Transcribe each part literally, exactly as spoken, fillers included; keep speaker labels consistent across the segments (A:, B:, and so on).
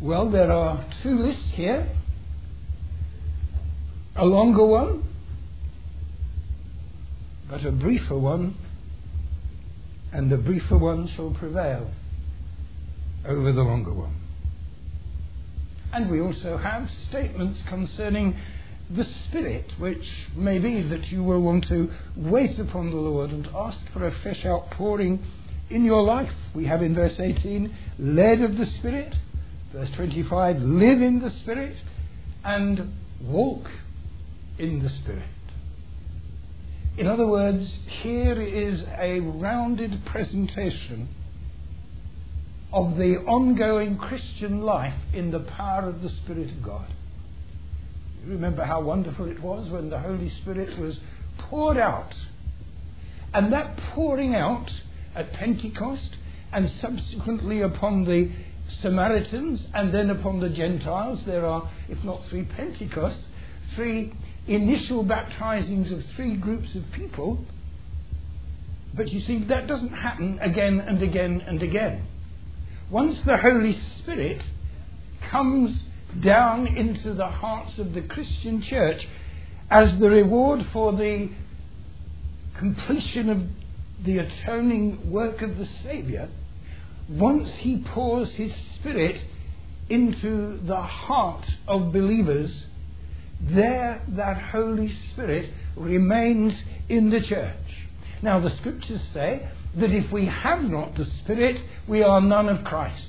A: Well, there are two lists here. A longer one, but a briefer one, and the briefer one shall prevail over the longer one. And we also have statements concerning the Spirit, which may be that you will want to wait upon the Lord and ask for a fresh outpouring in your life. We have in verse eighteen, led of the Spirit. Verse twenty-five, live in the Spirit and walk in the Spirit. In other words, here is a rounded presentation of the ongoing Christian life in the power of the Spirit of God. You remember how wonderful it was when the Holy Spirit was poured out. And that pouring out at Pentecost and subsequently upon the Samaritans and then upon the Gentiles, there are, if not three Pentecosts, three initial baptizings of three groups of people. But you see, that doesn't happen again and again and again. Once the Holy Spirit comes down into the hearts of the Christian church as the reward for the completion of the atoning work of the Saviour, once he pours his Spirit into the heart of believers, there that Holy Spirit remains in the church. Now the Scriptures say that if we have not the Spirit, we are none of Christ's.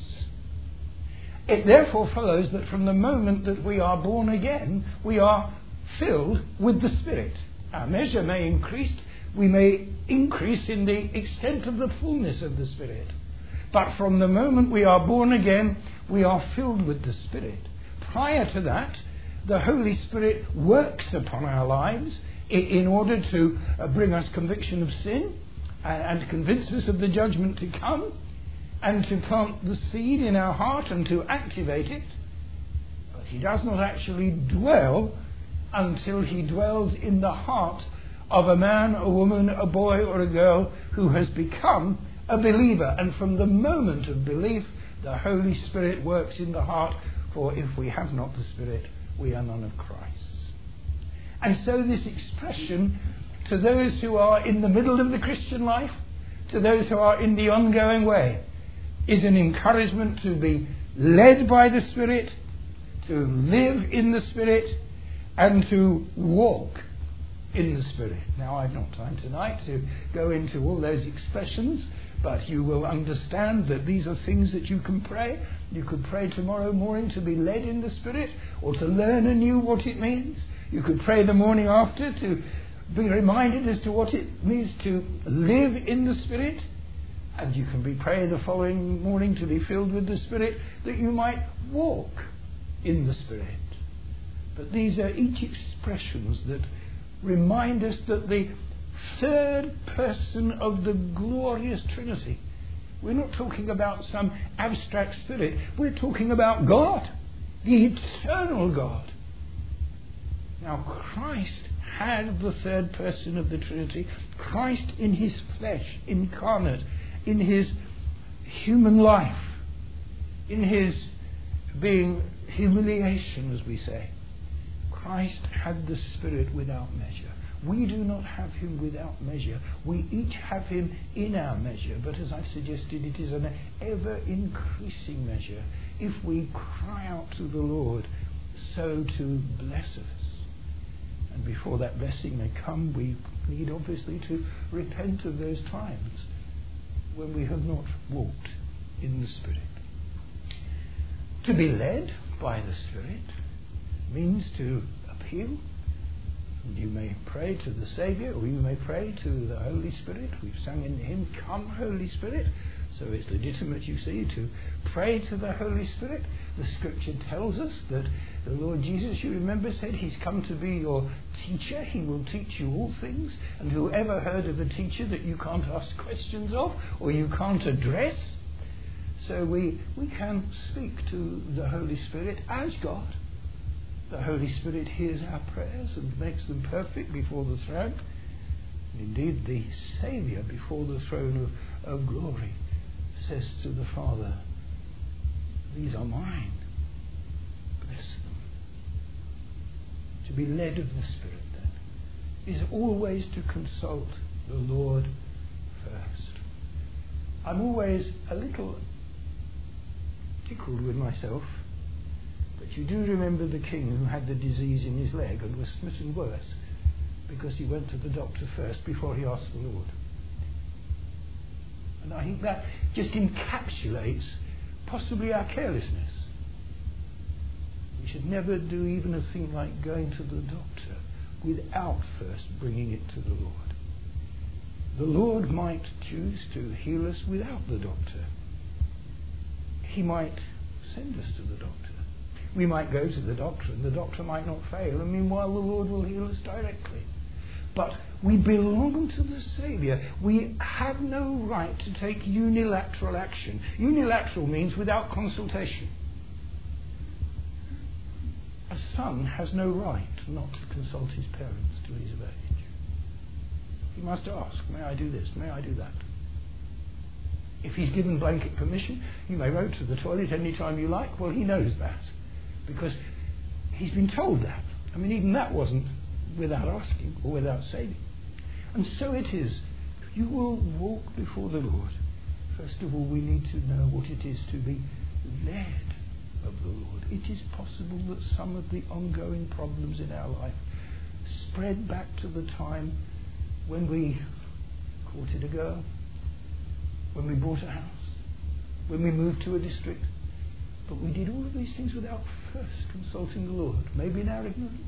A: It therefore follows that from the moment that we are born again, we are filled with the Spirit. Our measure may increase, we may increase in the extent of the fullness of the Spirit. But from the moment we are born again, we are filled with the Spirit. Prior to that, the Holy Spirit works upon our lives in order to bring us conviction of sin and convince us of the judgment to come, and to plant the seed in our heart and to activate it. But he does not actually dwell until he dwells in the heart of a man, a woman, a boy or a girl who has become a believer. And from the moment of belief, the Holy Spirit works in the heart, for if we have not the Spirit, we are none of Christ. And so this expression, to those who are in the middle of the Christian life, to those who are in the ongoing way, is an encouragement to be led by the Spirit, to live in the Spirit, and to walk in the Spirit. Now, I've not time tonight to go into all those expressions, but you will understand that these are things that you can pray. You could pray tomorrow morning to be led in the Spirit, or to learn anew what it means. You could pray the morning after to be reminded as to what it means to live in the Spirit. And you can be praying the following morning to be filled with the Spirit, that you might walk in the Spirit. But these are each expressions that remind us that the third person of the glorious Trinity, we're not talking about some abstract spirit, we're talking about God, the eternal God. Now, Christ had the third person of the Trinity, Christ in his flesh, incarnate, in his human life, in his being humiliation, as we say. Christ had the Spirit without measure. We do not have him without measure. We each have him in our measure. But as I've suggested, it is an ever-increasing measure. If we cry out to the Lord, so to bless us. And before that blessing may come, we need obviously to repent of those times when we have not walked in the Spirit. To be led by the Spirit means to appeal. And you may pray to the Saviour, or you may pray to the Holy Spirit. We've sung in the hymn, Come Holy Spirit. So it's legitimate, you see, to pray to the Holy Spirit. The Scripture tells us that the Lord Jesus, you remember, said he's come to be your teacher. He will teach you all things. And whoever heard of a teacher that you can't ask questions of or you can't address? So we, we can speak to the Holy Spirit as God. The Holy Spirit hears our prayers and makes them perfect before the throne. And indeed, the Saviour before the throne of, of glory says to the Father, these are mine. be led of the Spirit then, is always to consult the Lord first. I'm always a little tickled with myself, but you do remember the king who had the disease in his leg and was smitten worse because he went to the doctor first before he asked the Lord. And I think that just encapsulates possibly our carelessness. We should never do even a thing like going to the doctor without first bringing it to the Lord. The Lord might choose to heal us without the doctor. He might send us to the doctor. We might go to the doctor and the doctor might not fail, and meanwhile the Lord will heal us directly. But we belong to the Saviour. We have no right to take unilateral action. Unilateral means without consultation. A son has no right not to consult his parents till he's of age. He must ask, may I do this, may I do that? If he's given blanket permission, you may go to the toilet any time you like. Well, he knows that, because he's been told that. I mean, even that wasn't without asking or without saying. And so it is. You will walk before the Lord. First of all, we need to know what it is to be led of the Lord. It is possible that some of the ongoing problems in our life spread back to the time when we courted a girl, when we bought a house, when we moved to a district. But we did all of these things without first consulting the Lord. Maybe in our ignorance,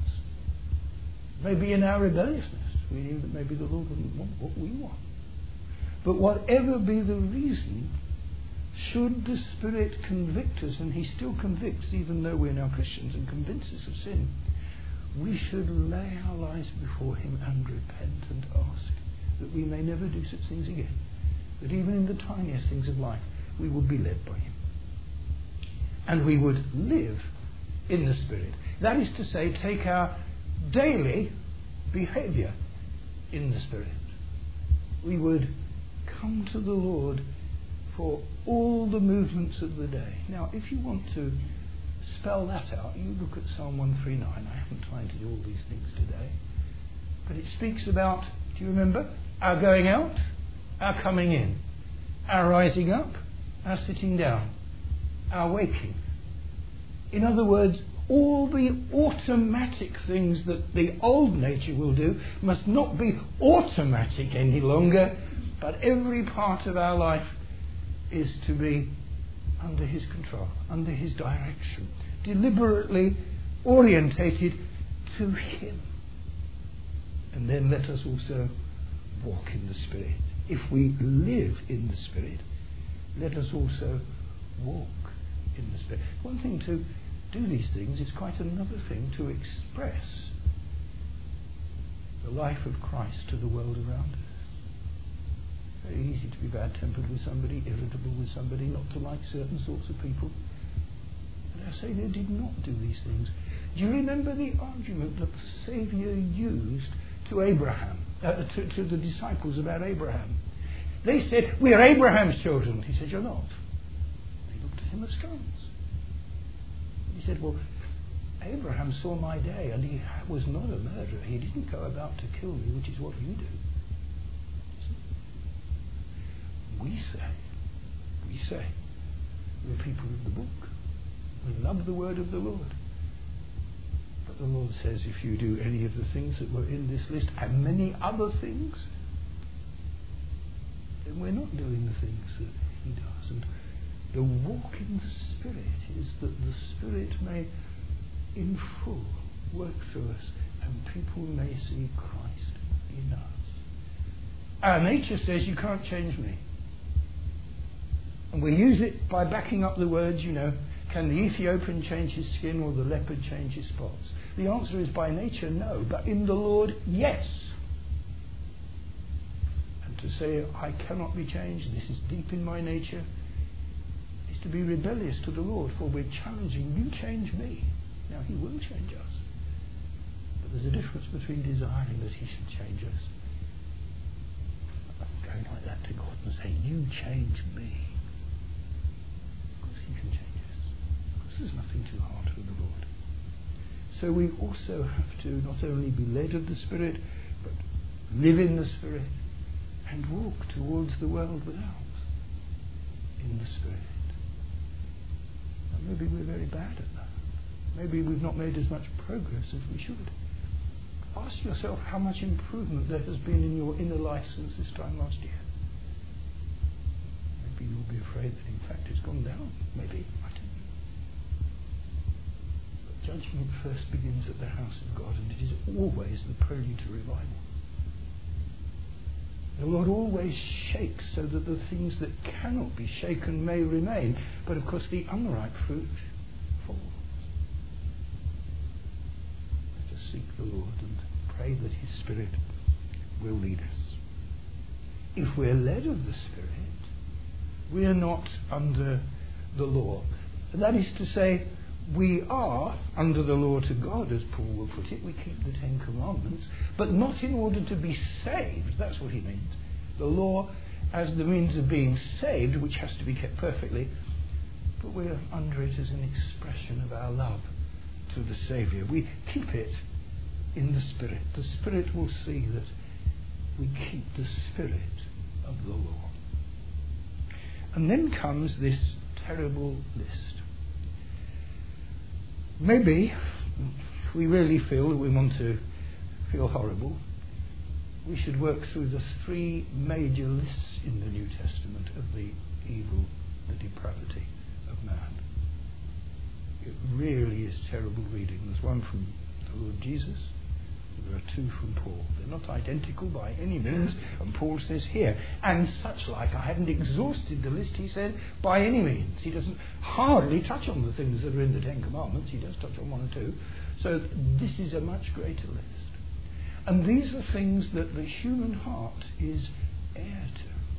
A: maybe in our rebelliousness. We knew that maybe the Lord wouldn't want what we want. But whatever be the reason, should the Spirit convict us, and He still convicts even though we're now Christians, and convinces us of sin, we should lay our lives before Him and repent and ask that we may never do such things again. That even in the tiniest things of life, we would be led by Him. And we would live in the Spirit. That is to say, take our daily behaviour in the Spirit. We would come to the Lord for all the movements of the day. Now, if you want to spell that out, you look at Psalm one thirty-nine. I haven't time to do all these things today. But it speaks about, do you remember, our going out, our coming in, our rising up, our sitting down, our waking. In other words, all the automatic things that the old nature will do must not be automatic any longer, but every part of our life is to be under His control, under His direction, deliberately orientated to Him. And then let us also walk in the Spirit. If we live in the Spirit, let us also walk in the Spirit. One thing to do these things is quite another thing to express the life of Christ to the world around us. Very easy to be bad-tempered with somebody, irritable with somebody, not to like certain sorts of people. But our Saviour did not do these things. Do you remember the argument that the Saviour used to Abraham, uh, to, to the disciples about Abraham? They said, "We are Abraham's children." He said, "You're not." They looked at him askance. He said, "Well, Abraham saw my day, and he was not a murderer. He didn't go about to kill me, which is what you do." We say, we say, we're people of the book. We love the word of the Lord. But the Lord says, if you do any of the things that were in this list, and many other things, then we're not doing the things that He does. And the walk in the Spirit is that the Spirit may, in full, work through us, and people may see Christ in us. Our nature says, you can't change me. And we use it by backing up the words, you know, can the Ethiopian change his skin or the leopard change his spots? The answer is by nature, no. But in the Lord, yes. And to say, I cannot be changed, this is deep in my nature, is to be rebellious to the Lord, for we're challenging, you change me. Now, He will change us. But there's a difference between desiring that He should change us and going like that to God and saying, you change me. He can change us, because there's nothing too hard for the Lord. So we also have to not only be led of the Spirit, but live in the Spirit and walk towards the world without in the Spirit. Now maybe we're very bad at that. Maybe we've not made as much progress as we should. Ask yourself how much improvement there has been in your inner life since this time last year. Maybe you'll be afraid that in fact it's gone down. Maybe. I don't know. But judgment first begins at the house of God, and it is always the prelude to revival. The Lord always shakes so that the things that cannot be shaken may remain. But of course the unripe fruit falls. Let us seek the Lord and pray that His Spirit will lead us. If we're led of the Spirit, we are not under the law. That is to say, we are under the law to God, as Paul will put it. We keep the Ten Commandments, but not in order to be saved. That's what he means. The law as the means of being saved, which has to be kept perfectly, but we're under it as an expression of our love to the Saviour. We keep it in the Spirit. The Spirit will see that we keep the spirit of the law. And then comes this terrible list. Maybe if we really feel that we want to feel horrible, we should work through the three major lists in the New Testament of the evil, the depravity of man. It really is terrible reading. There's one from the Lord Jesus. There are two from Paul. They're not identical by any means, and Paul says here, and such like. I haven't exhausted the list, he said, by any means. He doesn't hardly touch on the things that are in the Ten Commandments. He does touch on one or two. So this is a much greater list. And these are things that the human heart is heir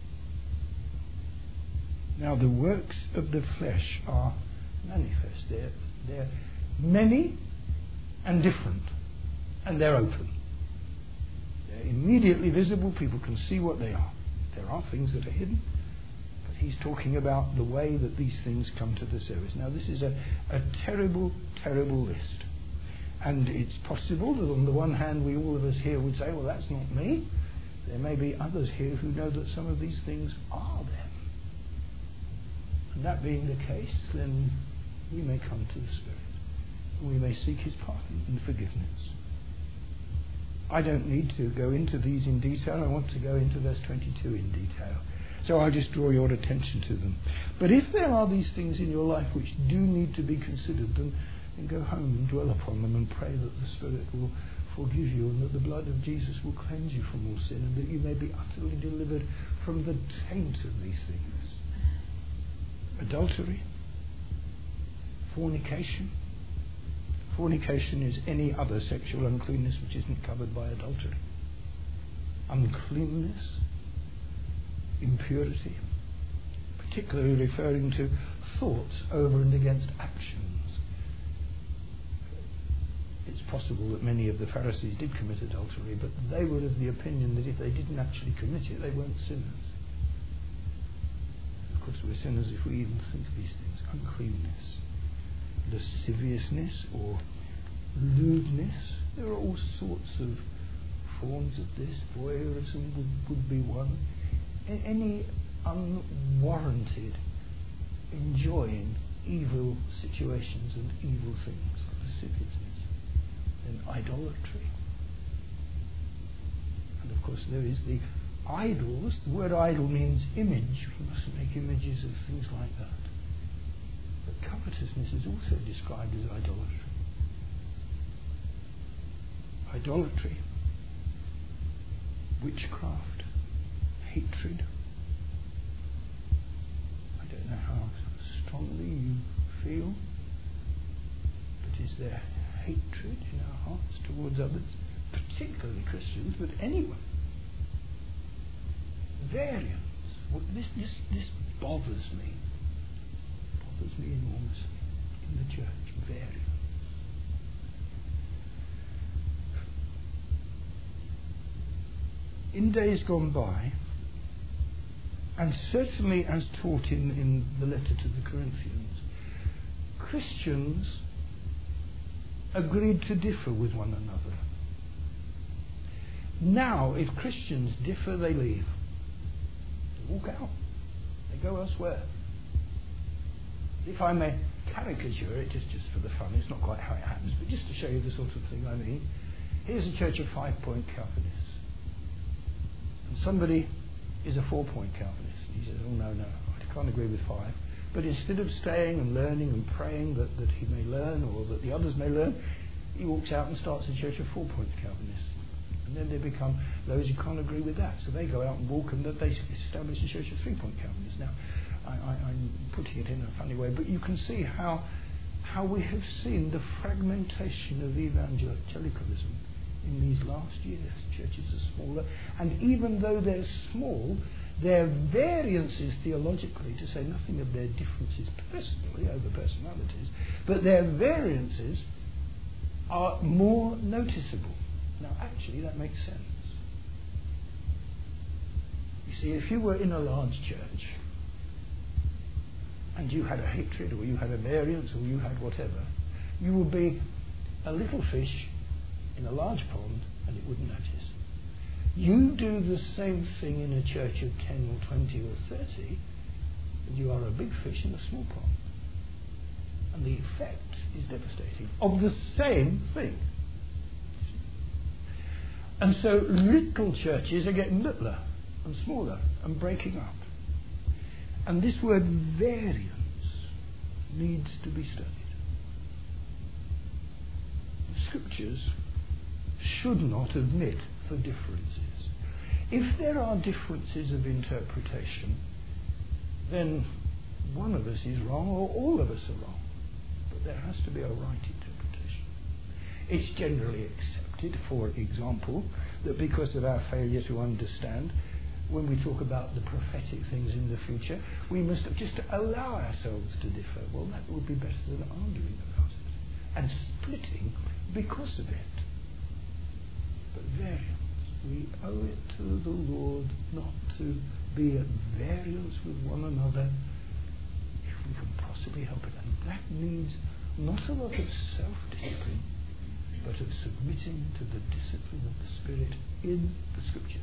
A: to. Now, the works of the flesh are manifest. They're, they're many and different. And they're open. They're immediately visible. People can see what they are. There are things that are hidden. But he's talking about the way that these things come to the surface. Now, this is a, a terrible, terrible list. And it's possible that on the one hand, we all of us here would say, well, that's not me. There may be others here who know that some of these things are them. And that being the case, then we may come to the Spirit. And we may seek His pardon and forgiveness. I don't need to go into these in detail. I want to go into verse twenty-two in detail. So I'll just draw your attention to them. But if there are these things in your life which do need to be considered, then, then go home and dwell upon them and pray that the Spirit will forgive you and that the blood of Jesus will cleanse you from all sin and that you may be utterly delivered from the taint of these things. Adultery, fornication. Fornication is any other sexual uncleanness which isn't covered by adultery. Uncleanness, impurity, particularly referring to thoughts over and against actions. It's possible that many of the Pharisees did commit adultery, but they were of the opinion that if they didn't actually commit it, they weren't sinners. Of course, we're sinners if we even think of these things. Uncleanness, lasciviousness or lewdness. There are all sorts of forms of this. Voyeurism would, would be one. A- any unwarranted enjoying evil situations and evil things, lasciviousness, and idolatry. And of course there is the idols. The word idol means image. We mustn't make images of things like that. But covetousness is also described as idolatry. Idolatry, witchcraft, hatred. I don't know how strongly you feel, but is there hatred in our hearts towards others, particularly Christians, but anyone? Variance. Well, this, this, this bothers me. Bothers me enormously in the church. Variance. In days gone by, and certainly as taught in, in the letter to the Corinthians, Christians agreed to differ with one another. Now, if Christians differ, they leave. They walk out. They go elsewhere. If I may caricature it, just, just for the fun, it's not quite how it happens, but just to show you the sort of thing I mean. Here's a church of five-point Calvinists. And somebody is a four-point Calvinist. He says, oh, no, no, I can't agree with five. But instead of staying and learning and praying that, that he may learn or that the others may learn, he walks out and starts a church of four-point Calvinists. And then they become those who can't agree with that. So they go out and walk and that they establish a church of three-point Calvinists. Now, I, I, I'm putting it in a funny way, but you can see how how we have seen the fragmentation of evangelicalism in these last years. Churches are smaller, and even though they're small, their variances theologically, to say nothing of their differences personally over personalities, but their variances are more noticeable. Now, actually, that makes sense. You see, if you were in a large church and you had a hatred or you had a variance or you had whatever, you would be a little fish in a large pond and it wouldn't notice. You do the same thing in a church of ten or twenty or thirty, and you are a big fish in a small pond. And the effect is devastating of the same thing. And so little churches are getting littler and smaller and breaking up. And this word variance needs to be studied. The Scriptures should not admit for differences. If there are differences of interpretation, then one of us is wrong or all of us are wrong. But there has to be a right interpretation. It's generally accepted, for example, that because of our failure to understand, when we talk about the prophetic things in the future, we must just allow ourselves to differ. Well, that would be better than arguing about it and splitting because of it. But variance, we owe it to the Lord not to be at variance with one another if we can possibly help it. And that needs not a lot of self-discipline, but of submitting to the discipline of the Spirit in the Scriptures.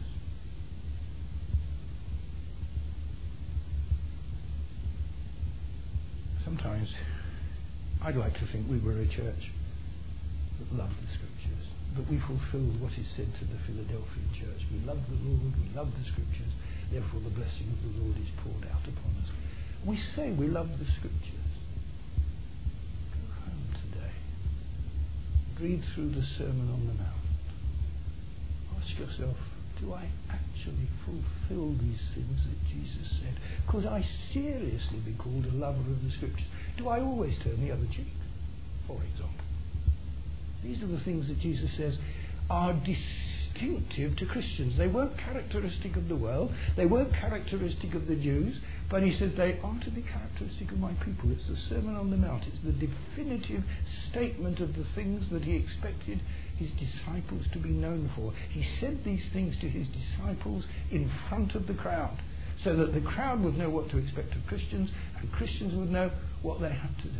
A: Sometimes I'd like to think we were a church that loved the Scriptures, that we fulfilled what is said to the Philadelphian church. We love the Lord, we love the Scriptures, therefore the blessing of the Lord is poured out upon us. We say we love the Scriptures. Go home today. Read through the Sermon on the Mount. Ask yourself, do I actually fulfill these things that Jesus said? Could I seriously be called a lover of the Scriptures? Do I always turn the other cheek, for example? These are the things that Jesus says are distinctive to Christians. They weren't characteristic of the world. They weren't characteristic of the Jews. But he said they are to be characteristic of my people. It's the Sermon on the Mount. It's the definitive statement of the things that he expected his disciples to be known for. He said these things to his disciples in front of the crowd, so that the crowd would know what to expect of Christians, and Christians would know what they had to do.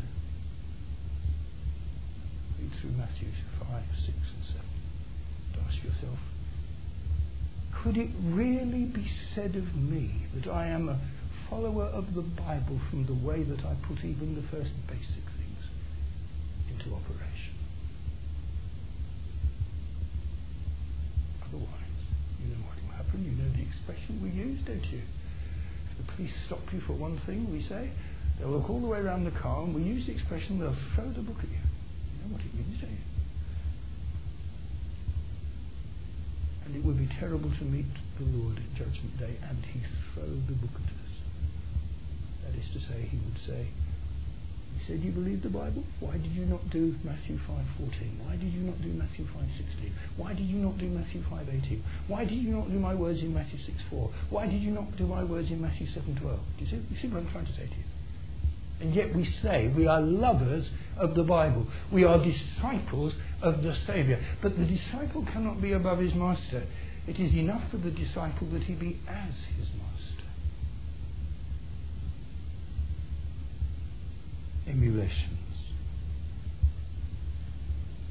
A: Read through Matthew five, six and seven. And ask yourself, could it really be said of me that I am a follower of the Bible from the way that I put even the first basic things into operation? Otherwise, you know what will happen. You know the expression we use, don't you? If the police stop you for one thing, we say, they'll look all the way around the car, and we use the expression, they'll throw the book at you. You know what it means, don't you? And it would be terrible to meet the Lord at Judgment Day and he throw the book at us. That is to say, he would say, he said you believe the Bible? Why did you not do Matthew five fourteen? Why did you not do Matthew five sixteen? Why did you not do Matthew five eighteen? Why did you not do my words in Matthew six four? Why did you not do my words in Matthew seven twelve? Do you see, you see what I'm trying to say to you? And yet we say we are lovers of the Bible. We are disciples of the Saviour. But the disciple cannot be above his master. It is enough for the disciple that he be as his master. Emulations.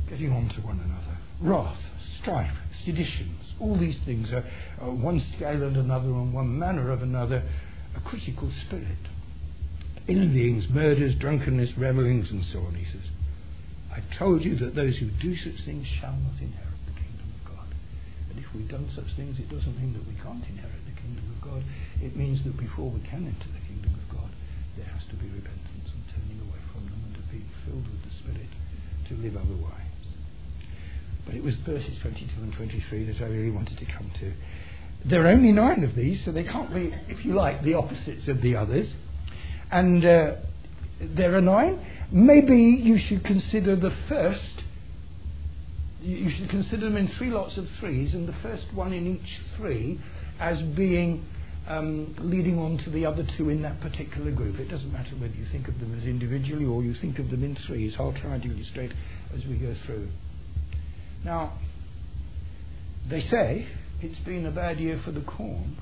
A: getting on to one another, wrath, strife, seditions, all these things are, are one scale and another and one manner of another, a critical spirit. Envyings, murders, drunkenness, revellings, and so on, he says. I've told you that those who do such things shall not inherit the kingdom of God. And if we've done such things, it doesn't mean that we can't inherit the kingdom of God. It means that before we can enter the kingdom of God, there has to be repentance and turning away from them and to be filled with the Spirit to live otherwise. But it was verses twenty-two and twenty-three that I really wanted to come to. There are only nine of these, so they can't be, if you like, the opposites of the others. And uh, there are nine. Maybe you should consider the first, you should consider them in three lots of threes, and the first one in each three as being um, leading on to the other two in that particular group. It doesn't matter whether you think of them as individually or you think of them in threes. I'll try and illustrate as we go through. Now, they say it's been a bad year for the corn,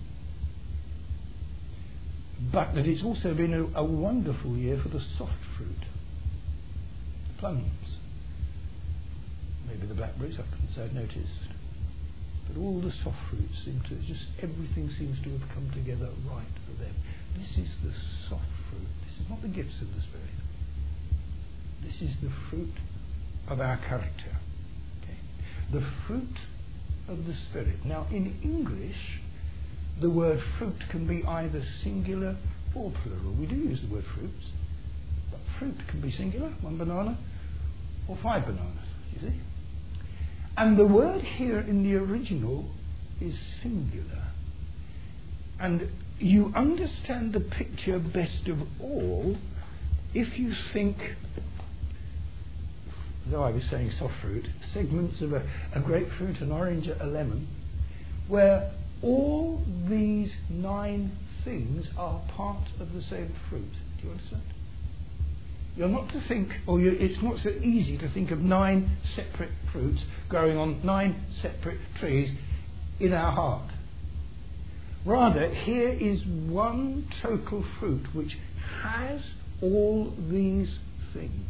A: but that it's also been a, a wonderful year for the soft fruit, the plums, maybe the blackberries, I've noticed. But all the soft fruits seem to, just everything seems to have come together right for them. This is the soft fruit. This is not the gifts of the Spirit. This is the fruit of our character. Okay? The fruit of the Spirit. Now, in English, the word fruit can be either singular or plural. We do use the word fruits, but fruit can be singular, one banana, or five bananas, you see. And the word here in the original is singular. And you understand the picture best of all if you think, though I was saying soft fruit, segments of a, a grapefruit, an orange, a lemon, where all these nine things are part of the same fruit. Do you understand? You're not to think, or you, it's not so easy to think of nine separate fruits growing on nine separate trees in our heart. Rather, here is one total fruit which has all these things.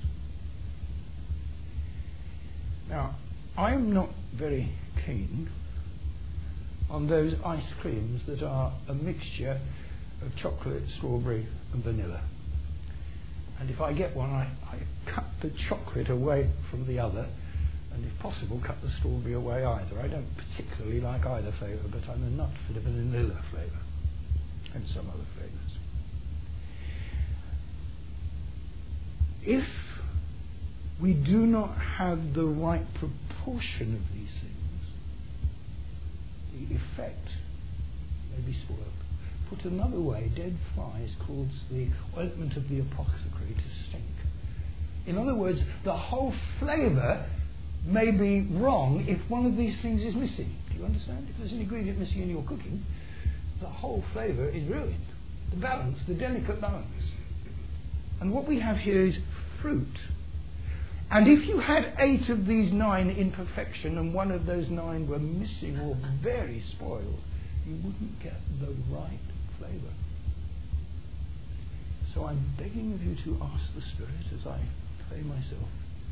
A: Now, I'm not very keen on those ice creams that are a mixture of chocolate, strawberry and vanilla. And if I get one, I, I cut the chocolate away from the other, and if possible, cut the strawberry away either. I don't particularly like either flavour, but I'm a nut for the vanilla flavour, and some other flavours. If we do not have the right proportion of these things, the effect may be spoiled. Put another way, dead flies cause the ointment of the apothecary to stink. In other words, the whole flavour may be wrong if one of these things is missing. Do you understand? If there's an ingredient missing in your cooking, the whole flavour is ruined. The balance, the delicate balance. And what we have here is fruit. And if you had eight of these nine in perfection and one of those nine were missing or very spoiled, you wouldn't get the right flavour. So I'm begging of you to ask the Spirit, as I pray myself,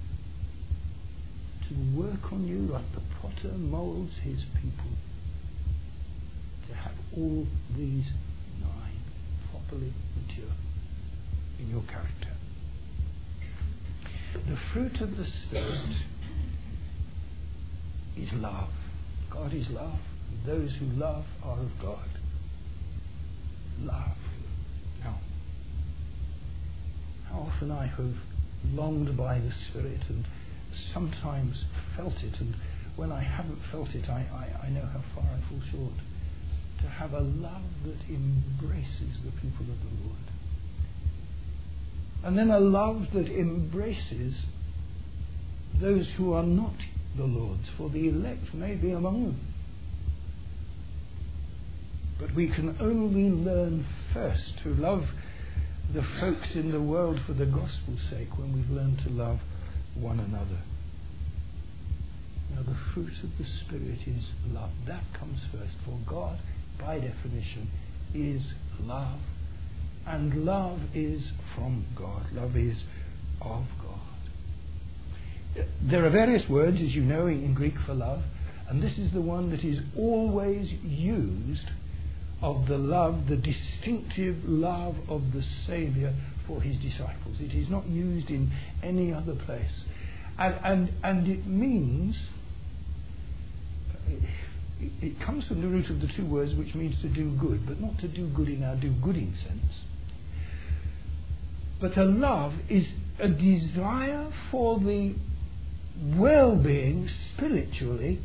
A: to work on you like the potter moulds his people, to have all these nine properly mature in your character. The fruit of the Spirit is love. God is love. Those who love are of God. Love. Now, how often I have longed by the Spirit and sometimes felt it, and when I haven't felt it, I, I, I know how far I fall short. To have a love that embraces the people of the Lord. And then a love that embraces those who are not the Lord's, for the elect may be among them. But we can only learn first to love the folks in the world for the gospel's sake when we've learned to love one another. Now, the fruit of the Spirit is love. That comes first, for God, by definition, is love. And love is from God. Love is of God. There are various words, as you know, in Greek for love, and this is the one that is always used of the love, the distinctive love of the Saviour for his disciples. It is not used in any other place. And, and, and it means, it, it comes from the root of the two words, which means to do good, but not to do good in our do-gooding sense. But a love is a desire for the well-being spiritually,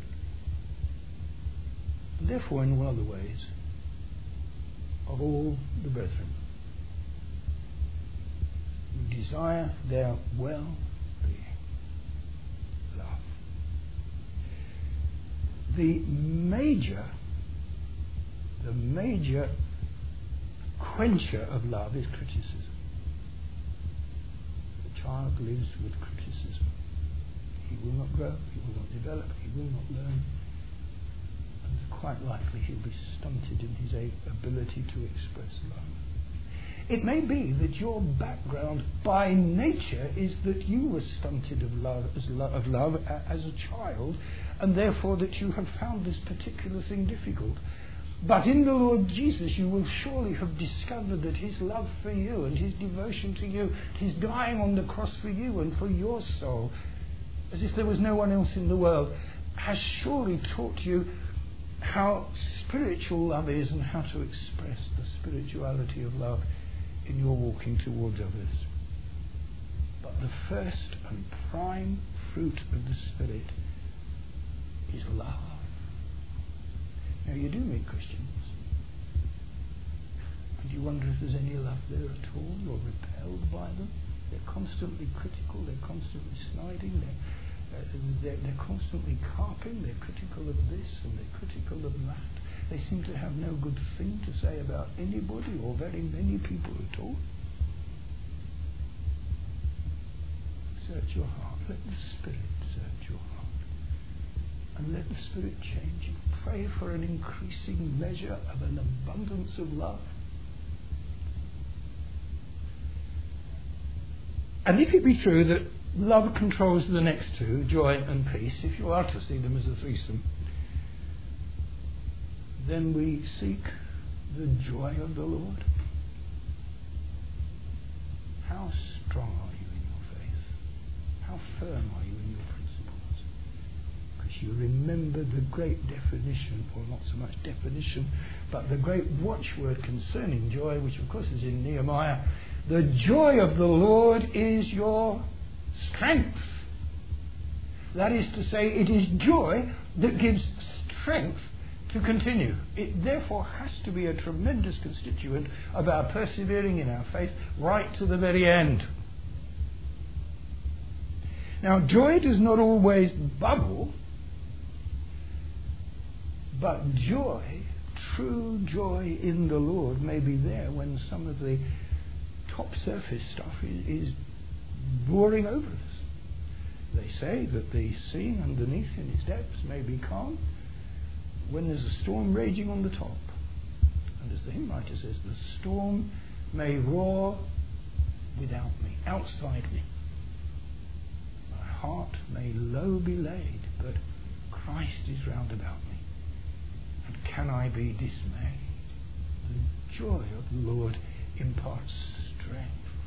A: therefore in all other ways, of all the brethren. We desire their well-being. Love. The major, the major quencher of love is criticism. The child lives with criticism. He will not grow, he will not develop, he will not learn. And it's quite likely he'll be stunted in his ability to express love. It may be that your background by nature is that you were stunted of love, as lo- of love a- as a child, and therefore that you have found this particular thing difficult. But in the Lord Jesus you will surely have discovered that his love for you and his devotion to you, his dying on the cross for you and for your soul, as if there was no one else in the world, has surely taught you how spiritual love is and how to express the spirituality of love in your walking towards others. But the first and prime fruit of the Spirit is love. Now you do meet Christians, and you wonder if there's any love there at all. You're repelled by them. They're constantly critical, they're constantly sniding, they're Uh, they're, they're constantly carping, they're critical of this and they're critical of that. They seem to have no good thing to say about anybody or very many people at all. Search your heart. Let the Spirit search your heart. And let the Spirit change you. Pray for an increasing measure of an abundance of love. And if it be true that love controls the next two, joy and peace, if you are to see them as a threesome, then we seek the joy of the Lord. How strong are you in your faith? How firm are you in your principles? Because you remember the great definition, or not so much definition, but the great watchword concerning joy, which of course is in Nehemiah. The joy of the Lord is your strength. That is to say, it is joy that gives strength to continue. It therefore has to be a tremendous constituent of our persevering in our faith right to the very end. Now, joy does not always bubble, but joy, true joy in the Lord, may be there when some of the top surface stuff is, is boring over us. They say that the sea underneath in its depths may be calm when there's a storm raging on the top. And as the hymn writer says, the storm may roar without me, outside me. My heart may low be laid, but Christ is round about me. And can I be dismayed? The joy of the Lord imparts strength.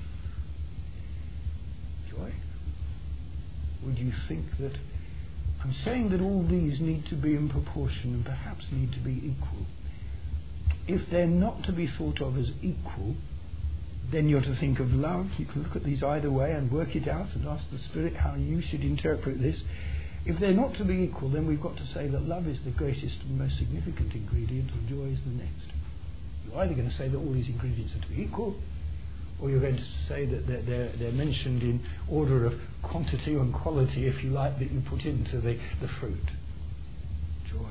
A: Joy? Would you think that I'm saying that all these need to be in proportion and perhaps need to be equal? If they're not to be thought of as equal, then you're to think of love. You can look at these either way and work it out and ask the Spirit how you should interpret this. If they're not to be equal, then we've got to say that love is the greatest and most significant ingredient and joy is the next. You're either going to say that all these ingredients are to be equal, or you're going to say that they're, they're, they're mentioned in order of quantity and quality, if you like, that you put into the, the fruit. Joy.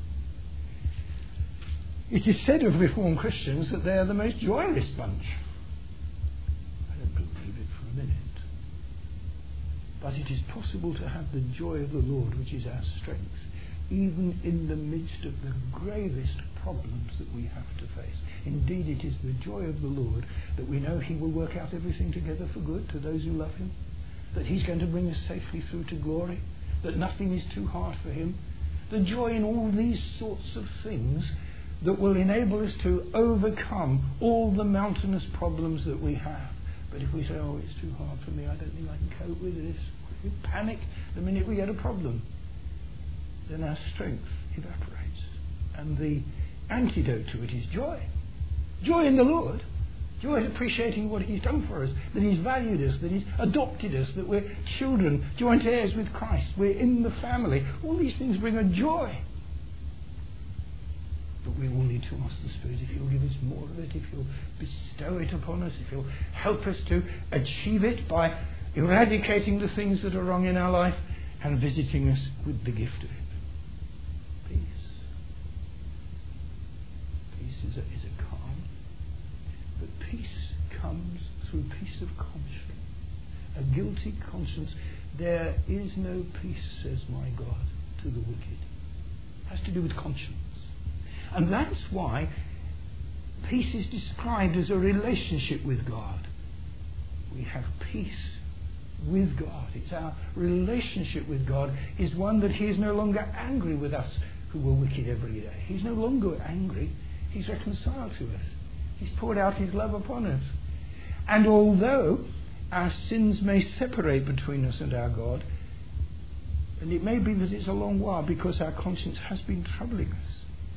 A: It is said of Reformed Christians that they are the most joyless bunch. I don't believe it for a minute. But it is possible to have the joy of the Lord, which is our strength, even in the midst of the gravest problems that we have to face. Indeed, it is the joy of the Lord that we know He will work out everything together for good to those who love Him, that he's going to bring us safely through to glory, that nothing is too hard for him. The joy in all these sorts of things that will enable us to overcome all the mountainous problems that we have. But if we say, oh, it's too hard for me, I don't think I can cope with this, we panic the minute we get a problem, then our strength evaporates. And the antidote to it is joy. Joy in the Lord. Joy at appreciating what he's done for us, that he's valued us, that he's adopted us, that we're children, joint heirs with Christ, we're in the family. All these things bring a joy. But we will need to ask the Spirit if he'll give us more of it, if he'll bestow it upon us, if he'll help us to achieve it by eradicating the things that are wrong in our life and visiting us with the gift of it. Peace. Peace is a, is a calm. But peace comes through peace of conscience. A guilty conscience. There is no peace, says my God, to the wicked. It has to do with conscience. And that's why peace is described as a relationship with God. We have peace with God. It's our relationship with God is one that he is no longer angry with us who were wicked every day. He's no longer angry. He's reconciled to us. He's poured out his love upon us. And although our sins may separate between us and our God, and it may be that it's a long while because our conscience has been troubling us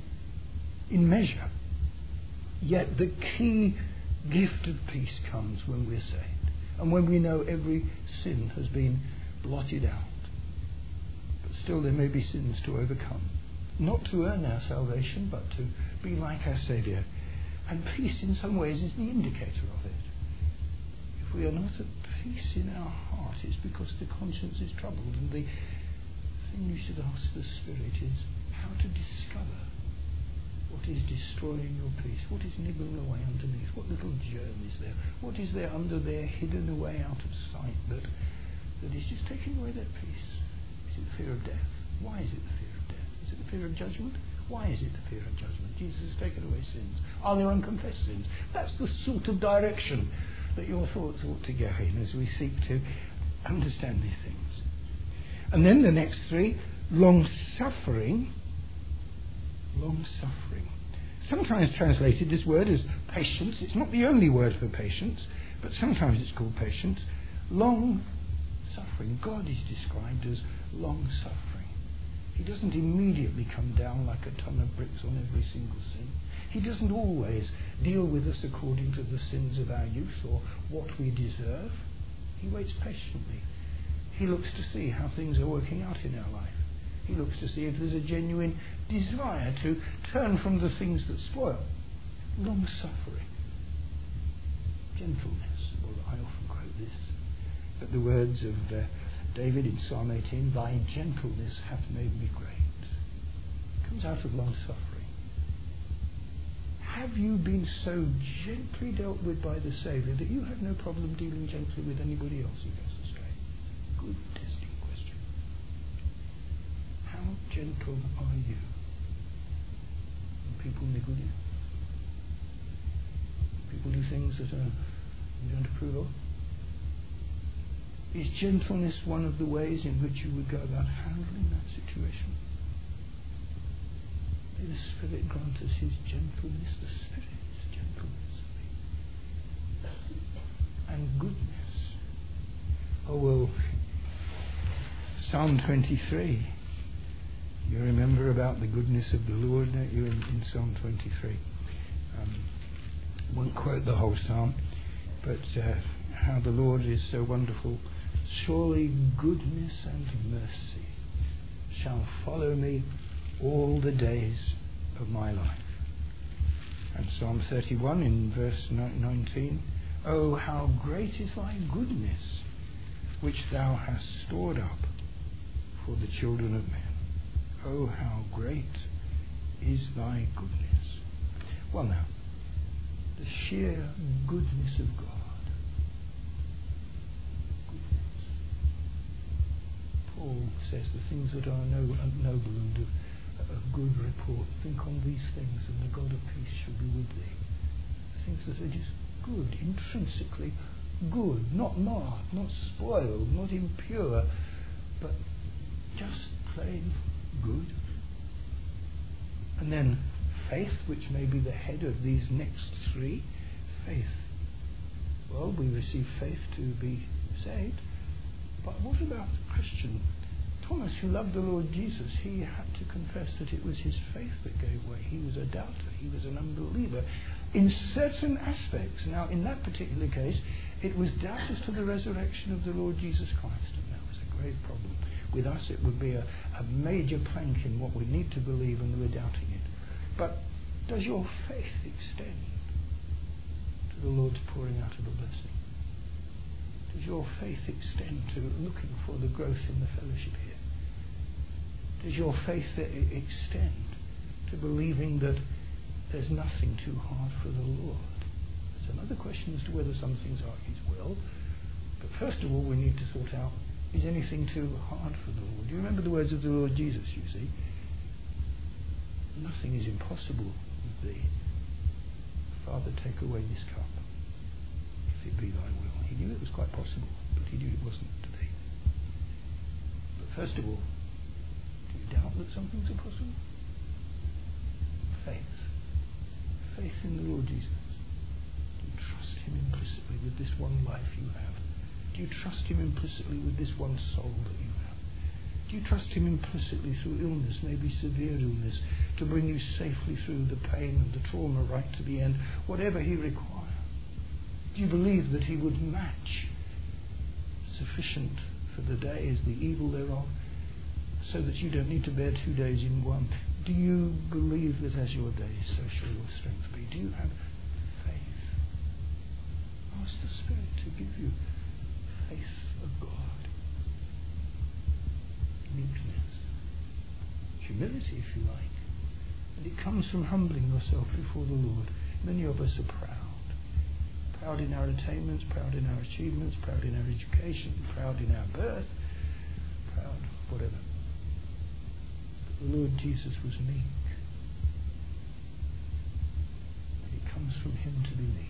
A: in measure, yet the key gift of peace comes when we're saved and when we know every sin has been blotted out. But still there may be sins to overcome, not to earn our salvation, but to be like our Saviour. And peace in some ways is the indicator of it. If we are not at peace in our heart, it's because the conscience is troubled. And the thing you should ask the Spirit is how to discover what is destroying your peace, what is nibbling away underneath, what little germ is there, what is there under there hidden away out of sight that, that is just taking away that peace. Is it the fear of death? Why is it the fear of death? Is it the fear of judgment? Why is it the fear of judgment? Jesus has taken away sins. Are there unconfessed sins? That's the sort of direction that your thoughts ought to go in as we seek to understand these things. And then the next three, long-suffering. Long-suffering. Sometimes translated this word as patience. It's not the only word for patience, but sometimes it's called patience. Long-suffering. God is described as long-suffering. He doesn't immediately come down like a ton of bricks on every single sin. He doesn't always deal with us according to the sins of our youth or what we deserve. He waits patiently. He looks to see how things are working out in our life. He looks to see if there's a genuine desire to turn from the things that spoil. Long-suffering. Gentleness. Well, I often quote this. But the words of uh, David in Psalm eighteen, thy gentleness hath made me great. It comes out of long-suffering. Have you been so gently dealt with by the Saviour that you have no problem dealing gently with anybody else who goes astray? Good testing question. How gentle are you when people niggle you? People do things that are, you don't approve of? Is gentleness one of the ways in which you would go about handling that situation? May the Spirit grant us his gentleness. The Spirit is gentleness and goodness. Oh, well, Psalm twenty-three. You remember about the goodness of the Lord, don't you, in, in Psalm twenty-three? Um, I won't quote the whole psalm, but uh, how the Lord is so wonderful. Surely goodness and mercy shall follow me all the days of my life. And Psalm thirty-one in verse nineteen, oh, how great is thy goodness, which thou hast stored up for the children of men. Oh, how great is thy goodness. Well now, the sheer goodness of God. Paul says the things that are noble and of, of good report. Think on these things, and the God of peace shall be with thee. The things that are just good, intrinsically good, not marred, not spoiled, not impure, but just plain good. And then faith, which may be the head of these next three. Faith. Well, we receive faith to be saved, but what about the Christian? Thomas, who loved the Lord Jesus, he had to confess that it was his faith that gave way. He was a doubter. He was an unbeliever in certain aspects. Now, in that particular case, it was doubt as to the resurrection of the Lord Jesus Christ, and that was a grave problem. With us, it would be a, a major plank in what we need to believe, and we're doubting it. But does your faith extend to the Lord's pouring out of a blessing? Does your faith extend to looking for the growth in the fellowship here? Does your faith extend to believing that there's nothing too hard for the Lord? There's another question as to whether some things are His will. But first of all, we need to sort out, is anything too hard for the Lord? Do you remember the words of the Lord Jesus, you see? Nothing is impossible with thee. Father, take away this cup, if it be thy will. He knew it was quite possible, but he knew it wasn't to be. But first of all, do you doubt that some things are possible? Faith. Faith in the Lord Jesus. Do you trust him implicitly with this one life you have? Do you trust him implicitly with this one soul that you have? Do you trust him implicitly through illness, maybe severe illness, to bring you safely through the pain and the trauma right to the end, whatever he requires? Do you believe that he would match sufficient for the day as the evil thereof, so that you don't need to bear two days in one? Do you believe that as your days, so shall your strength be? Do you have faith? Ask the Spirit to give you faith of God. Meekness. Humility, if you like. And it comes from humbling yourself before the Lord. Many of us are proud. Proud in our attainments, proud in our achievements, proud in our education, proud in our birth, proud whatever. But the Lord Jesus was meek. It comes from him to be meek.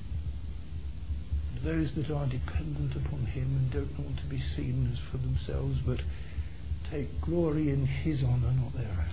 A: And those that are dependent upon him and don't want to be seen as for themselves, but take glory in his honour, not their own.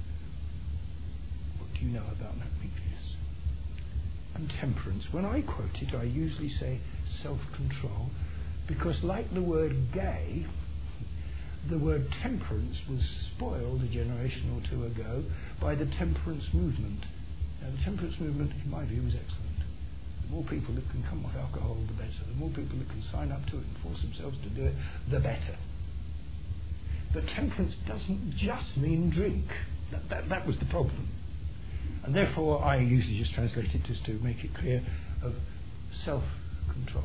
A: What do you know about that meekness? And temperance. When I quote it, I usually say self-control, because like the word gay, the word temperance was spoiled a generation or two ago by the temperance movement. Now, the temperance movement, in my view, is excellent. The more people that can come off alcohol, the better. The more people that can sign up to it and force themselves to do it, the better. But temperance doesn't just mean drink. That, that, that was the problem. And therefore I usually just translate it just to make it clear of self-control.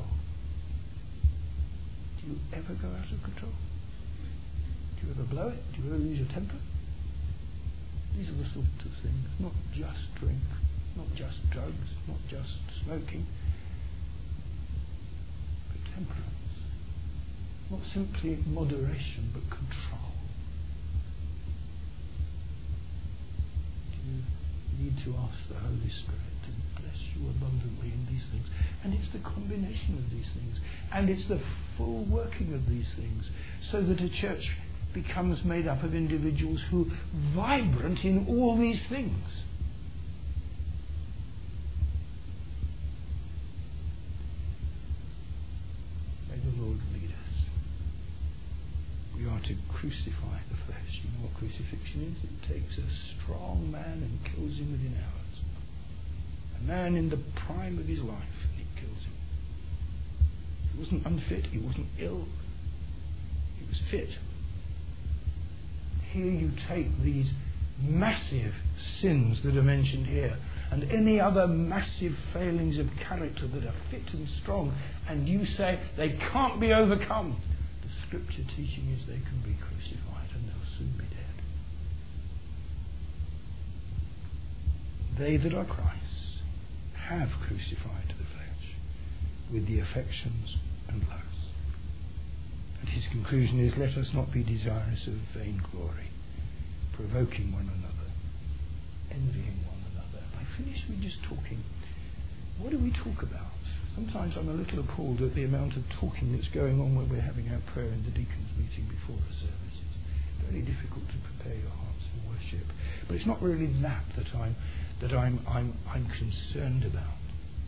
A: Do you ever go out of control? Do you ever blow it? Do you ever lose your temper? These are the sorts of things. Not just drink, not just drugs, not just smoking, but temperance. Not simply moderation, but control. Do you need to ask the Holy Spirit to bless you abundantly in these things? And it's the combination of these things, and it's the full working of these things, so that a church becomes made up of individuals who are vibrant in all these things. May the Lord lead us. We are to crucify the flesh. You know what crucifixion is? It takes a strong man and kills him within hours. A man in the prime of his life, and it kills him. He wasn't unfit, he wasn't ill, he was fit. Here you take these massive sins that are mentioned here, and any other massive failings of character that are fit and strong, and you say they can't be overcome. The scripture teaching is they can be crucified and they'll soon be dead. They that are Christ's have crucified the flesh with the affections and lusts. And his conclusion is, let us not be desirous of vain glory, provoking one another, envying one another. I finished with just talking. What do we talk about? Sometimes I'm a little appalled at the amount of talking that's going on when we're having our prayer in the deacons' meeting before the service. It's very difficult to prepare your hearts for worship. But it's not really that that I'm that I'm I'm I'm concerned about.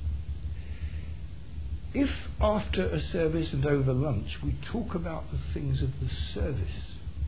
A: If after a service and over lunch we talk about the things of the service,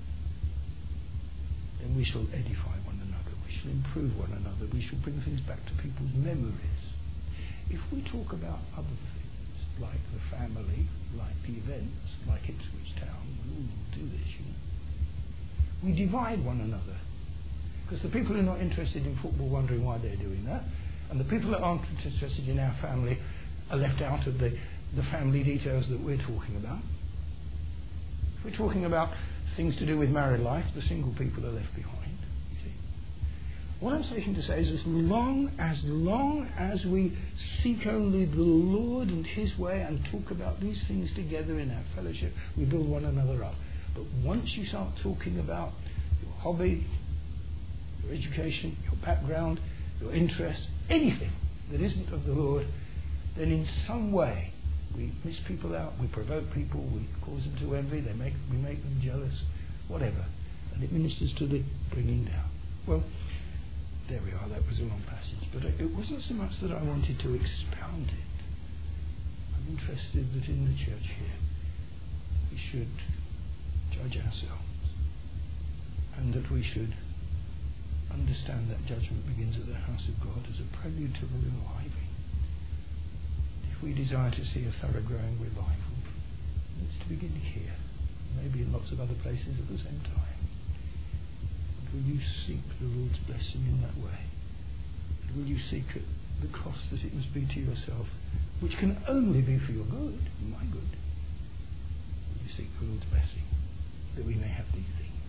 A: then we shall edify one another, we shall improve one another, we shall bring things back to people's memories. If we talk about other things, like the family, like the events, like Ipswich Town, we all do this, you know. We divide one another. Because the people who are not interested in football wondering why they're doing that, and the people that aren't interested in our family are left out of the, the family details that we're talking about. If we're talking about things to do with married life, the single people are left behind. You see. What I'm seeking to say is as long, as long as we seek only the Lord and His way and talk about these things together in our fellowship, we build one another up. But once you start talking about your hobby, your education, your background, your interests, anything that isn't of the Lord, then in some way we miss people out, we provoke people, we cause them to envy, they make, we make them jealous, whatever. And it ministers to the bringing down. Well, there we are, that was a long passage. But it wasn't so much that I wanted to expound it. I'm interested that in the church here we should judge ourselves, and that we should understand that judgment begins at the house of God as a prelude to the reviving. If we desire to see a thorough growing revival, it's to begin here, maybe in lots of other places at the same time. And will you seek the Lord's blessing in that way? And will you seek at the cost that it must be to yourself, which can only be for your good, my good? Will you seek the Lord's blessing, that we may have these things?